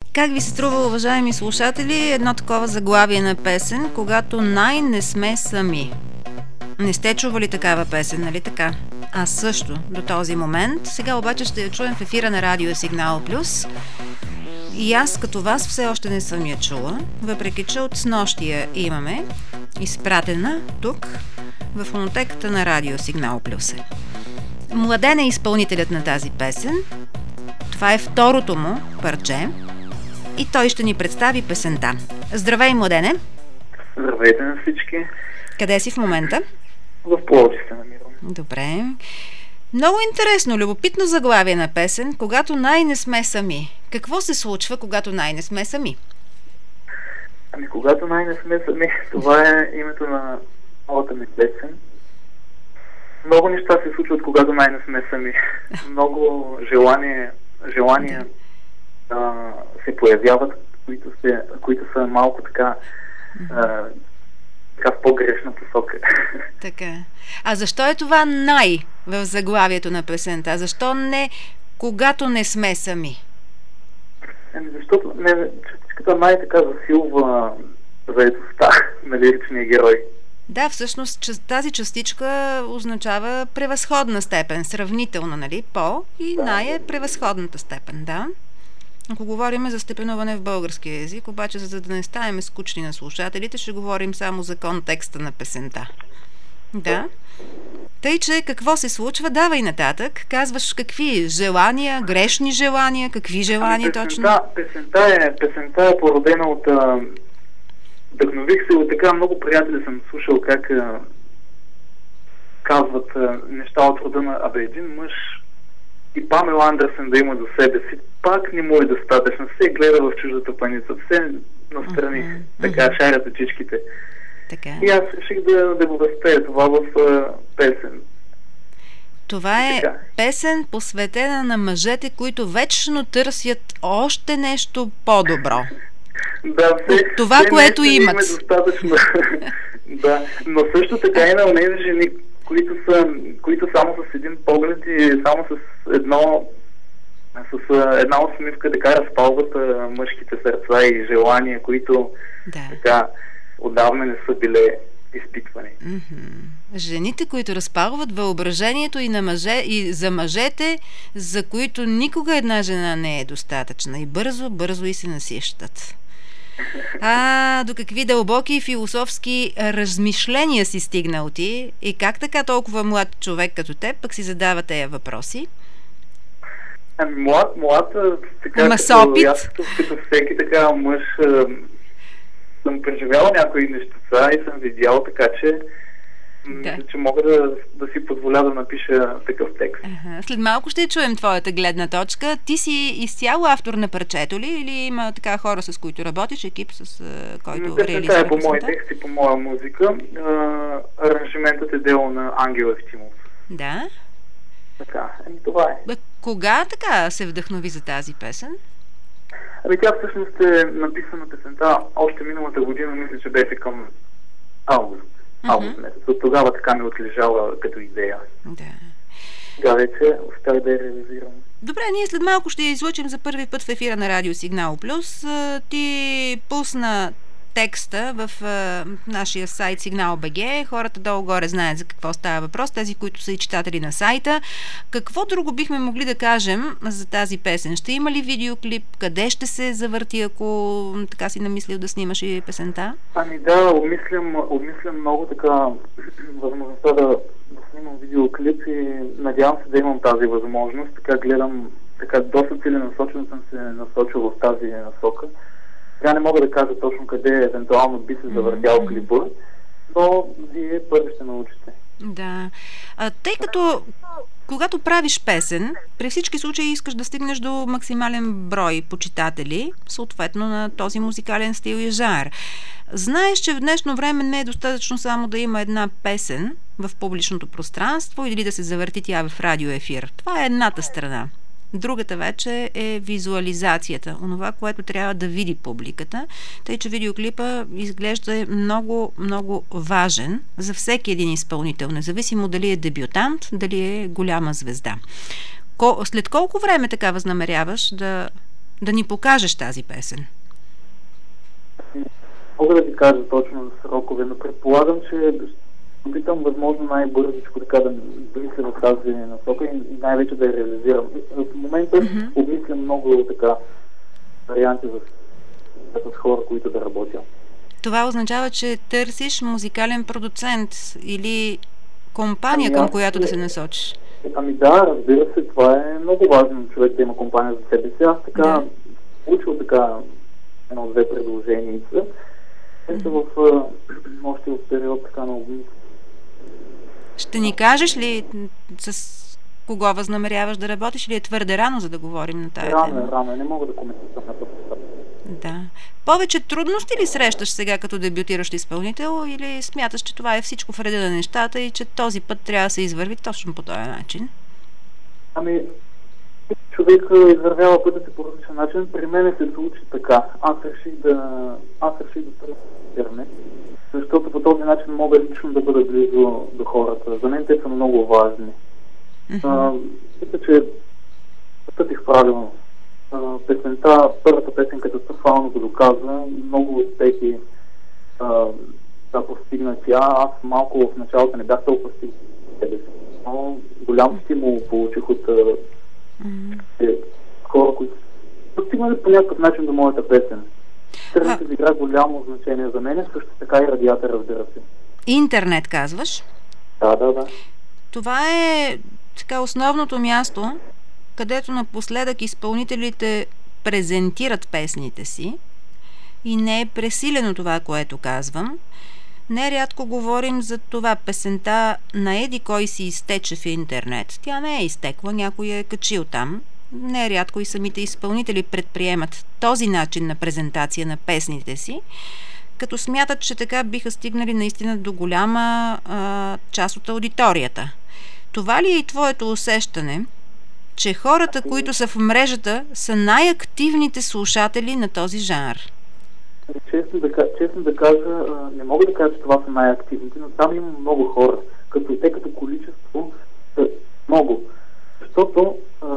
Как ви се струва, уважаеми слушатели, едно такова заглавие на песен, когато не сме сами? Не сте чували такава песен, нали така? Аз също, до този момент. Сега обаче ще я чуем в ефира на Радио Сигнал Плюс. И аз като вас все още не съм я чула, въпреки че от снощия имаме изпратена тук в фонотеката на Радио Сигнал Плюс. Младен е изпълнителят на тази песен. Това е второто му парче и той ще ни представи песента. Здравей, Младене! Здравейте на всички! Къде си в момента? В Пловдив се намирам. Добре. Много интересно, любопитно заглавие на песен, когато не сме сами. Какво се случва, когато не сме сами? Ами, когато не сме сами, това е името на новата ми песен. Много неща се случват, когато не сме сами. Много желания се появяват, които са малко така в по-грешна посока. Така. А защо е това в заглавието на песента? Защо не когато не сме сами? Защото частичката така засилва заедостта на лиричния герой. Да, всъщност тази частичка означава превъзходна степен, сравнително, нали? И е превъзходната степен, да. Ако говорим за степенуване в български език, обаче за да не ставаме скучни на слушателите, ще говорим само за контекста на песента. Да. Тъй, че какво се случва? Давай нататък. Казваш какви желания, грешни желания, какви желания точно? Песента е породена от... Вдъхнових се от така много приятели, съм слушал как казват неща от рода на един мъж и Памела Андерсен да има за себе си, пак не му е достатъчно. Все гледа в чуждата паница, все настрани, така шарят очичките. Така. И аз реших да го разпея това в песен. Това е песен, посветена на мъжете, които вечно търсят още нещо по-добро. Да, това, което имат. Достатъчно. Да, но също така и на онези жени, които само с един поглед и само с една усмивка така разпалват мъжките сърца и желания, които така отдавна не са били изпитвани. Жените, които разпалват въображението и за мъжете, за които никога една жена не е достатъчна и бързо и се насищат. До какви дълбоки философски размишления си стигнал ти и как така толкова млад човек като теб пък си задава тези въпроси? Млад, така като всеки така мъж, съм преживял някои неща и съм видял, така че мисля, че мога да си позволя да напиша такъв текст. След малко ще чуем твоята гледна точка. Ти си изцяло автор на парчето ли? Или има така хора, с които работиш, екип, с който реализира песента? По мой текст и по моя музика. Аранжиментът е дело на Ангел Евтимов. Да. Така, това е. Кога така се вдъхнови за тази песен? Тя всъщност е написана песента още миналата година, мисля, че беше към август месец. От тогава така ми отлежала като идея. Да. Да, вече успях да я реализирам. Добре, ние след малко ще я излъчим за първи път в ефира на Радио Сигнал Плюс. Ти пусна текста в нашия сайт Signal.bg. Хората долу-горе знаят за какво става въпрос, тези, които са и читатели на сайта. Какво друго бихме могли да кажем за тази песен? Ще има ли видеоклип? Къде ще се завърти, ако така си намислил да снимаш и песента? Обмислям много така възможността да снимам видеоклип и надявам се да имам тази възможност. Така гледам, доста целенасочено съм се насочил в тази насока. Сега не мога да кажа точно къде евентуално би се завъртял клипа, но вие първи ще научите. Да. Тъй като когато правиш песен, при всички случаи искаш да стигнеш до максимален брой почитатели, съответно на този музикален стил и жанр. Знаеш, че в днешно време не е достатъчно само да има една песен в публичното пространство или да се завърти тя в радиоефир. Това е едната страна. Другата вече е визуализацията, онова, което трябва да види публиката, тъй че видеоклипа изглежда много, много важен за всеки един изпълнител, независимо дали е дебютант, дали е голяма звезда. След колко време така възнамеряваш да да ни покажеш тази песен? Мога да ви кажа точно за срокове, но предполагам, че опитам възможно най-бързичко така да мисля в тази насока и най-вече да я реализирам. В момента обмислям много така варианти с хора, които да работя. Това означава, че търсиш музикален продуцент или компания, към която да се насочиш? Ами да, разбира се, това е много важно, човек да има компания за себе си. Аз така получил така едно-две предложения. Те са в още в период така на обмисъл. Ще ни кажеш ли с кого възнамеряваш да работиш или е твърде рано, за да говорим на тая тема? Рано. Не мога да коментирам на това. Да. Повече трудности ли срещаш сега като дебютиращ изпълнител или смяташ, че това е всичко в реда на нещата и че този път трябва да се извърви точно по този начин? Ами, човек извървява пътя си по различен начин. При мен се случи така. Аз реших да търся интернет, защото по този начин мога лично да бъда близо до хората. За мен те са много важни. Мисля, че постъпих правилно. Първата песен катастрофално го доказва. Много успехи постигнати. Аз малко в началото не бях толкова стигнат, но голям стимул получих от хора, които постигнали по някакъв начин до моята песен. Интернет игра голямо значение за мен, също така и радията, разбира се. Интернет, казваш? Да. Това е така основното място, където напоследък изпълнителите презентират песните си и не е пресилено това, което казвам. Нерядко говорим за това песента на еди кой си изтече в интернет. Тя не е изтекла, някой е качил там. Нерядко и самите изпълнители предприемат този начин на презентация на песните си, като смятат, че така биха стигнали наистина до голяма част от аудиторията. Това ли е и твоето усещане, че хората, които са в мрежата, са най-активните слушатели на този жанр? Честно да кажа, не мога да кажа, че това са най-активните, но там има много хора. Като количество са много. Защото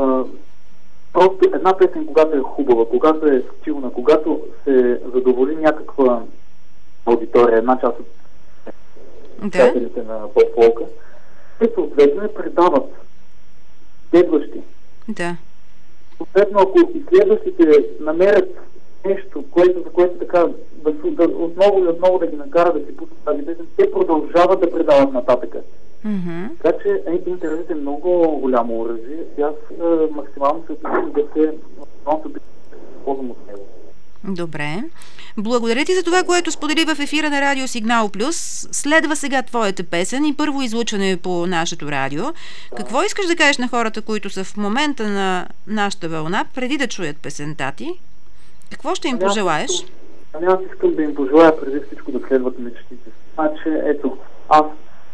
просто една песен, когато е хубава, когато е стилна, когато се задоволи някаква аудитория, една част от слушателите на поп-фолка, те съответно я предават следващи. Да. Съответно, ако и следващите намерят нещо, за което така отново и отново да ги накара да си пуснат тази песен, те продължават да предават нататък. Така че интернет е много голямо оръжие и аз максимално се опитвам да се ползвам от него. Добре. Благодаря ти за това, което сподели в ефира на Радио Сигнал Плюс. Следва сега твоята песен и първо излъчване по нашето радио. Какво искаш да кажеш на хората, които са в момента на нашата вълна, преди да чуят песента ти? Какво ще им пожелаеш? Аз искам да им пожелая преди всичко да следват мечтите. Значи, ето, аз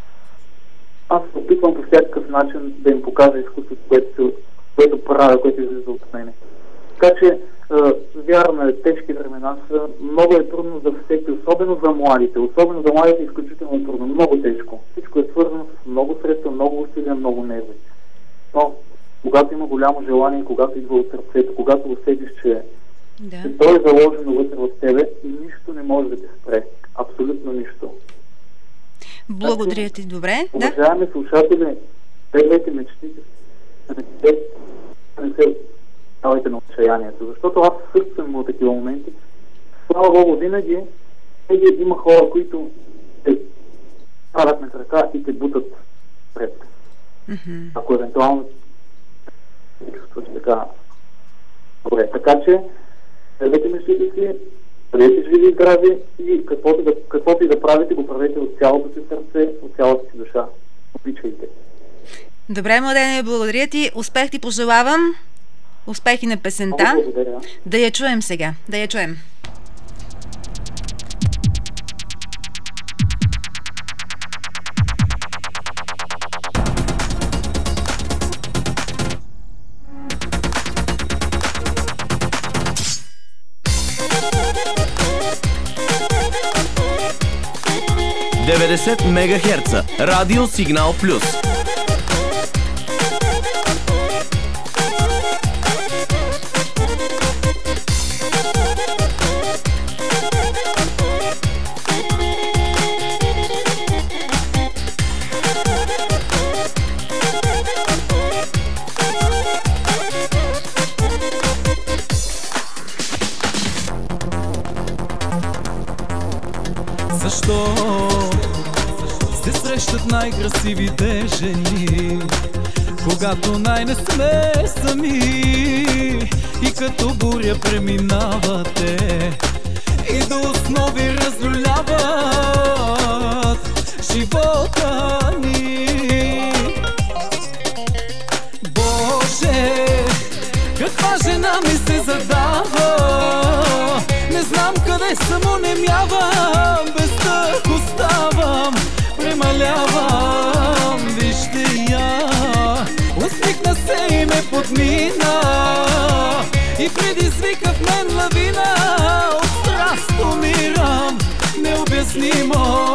се опитвам по всякакъв начин да им покажа изкуството, което правя, което излиза от мене. Така че, вярно е, тежки времена са, много е трудно за всеки, особено за младите. Особено за младите е изключително трудно, много тежко. Всичко е свързано с много средства, много усилия, много нерви. Но, когато има голямо желание, когато идва от сърцето, когато усетиш, че то е заложено вътре в тебе и нищо не може да те спре. Абсолютно нищо. Благодаря ти, добре. Уважаеми слушатели, следвайте мечтите, не се давайте на отчаянието, защото аз също съм имал такива моменти. Слава Богу, винаги има хора, които те правят на крака и те бутат пред. Ако евентуално се чувстваш така добре. Така че следвайте мечтите си, бъдете живи и здрави и каквото и да правите, го правете от цялото си сърце, от цялата си душа. Обичайте. Добре, Младене, благодаря ти. Успех ти пожелавам. Успехи на песента. Благодаря. Да я чуем сега. Да я чуем. Мегахерца. Радио Сигнал Плюс. Защо се срещат най-красивите жени, когато най-не сме сами и като буря преминавате и до основи разлюляват живота ни. Боже, каква жена ми се задава, не знам къде съм, онемявам, без тък оставам, премалявам. Вижте я, усмихна се и ме подмина и предизвика в мен лавина. От страст умирам, необяснимо.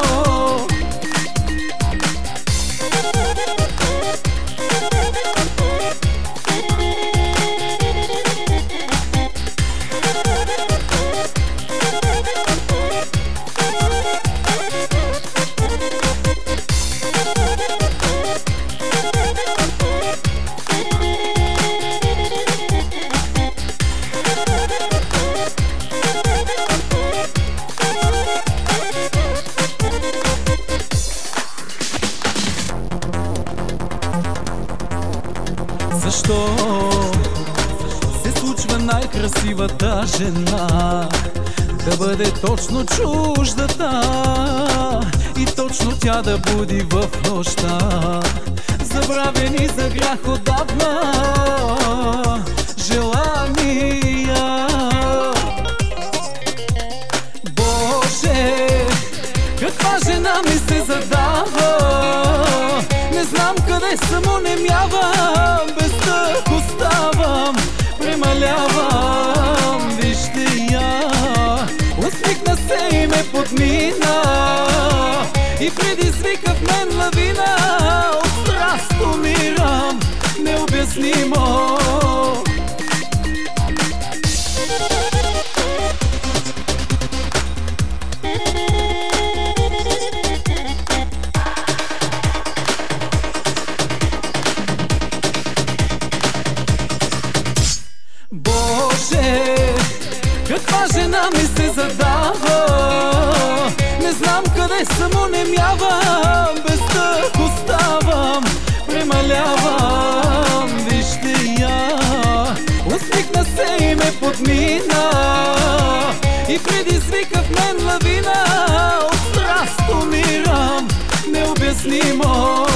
Защо се случва най-красивата жена да бъде точно чуждата и точно тя да буди в нощта забравени за грях отдавна желания? Боже, каква жена ми се задава, не знам къде съм, онемявам, без тък оставам, премалявам. Вижте я, усмихна се и ме подмина и предизвика в мен лавина. От страст умирам, необяснимо. Боже, каква жена ми се задава, не знам къде съм, онемявам, без тък оставам, премалявам. Вижте я, усмихна се и ме подмина и предизвика в мен лавина. От страст умирам, необяснимо.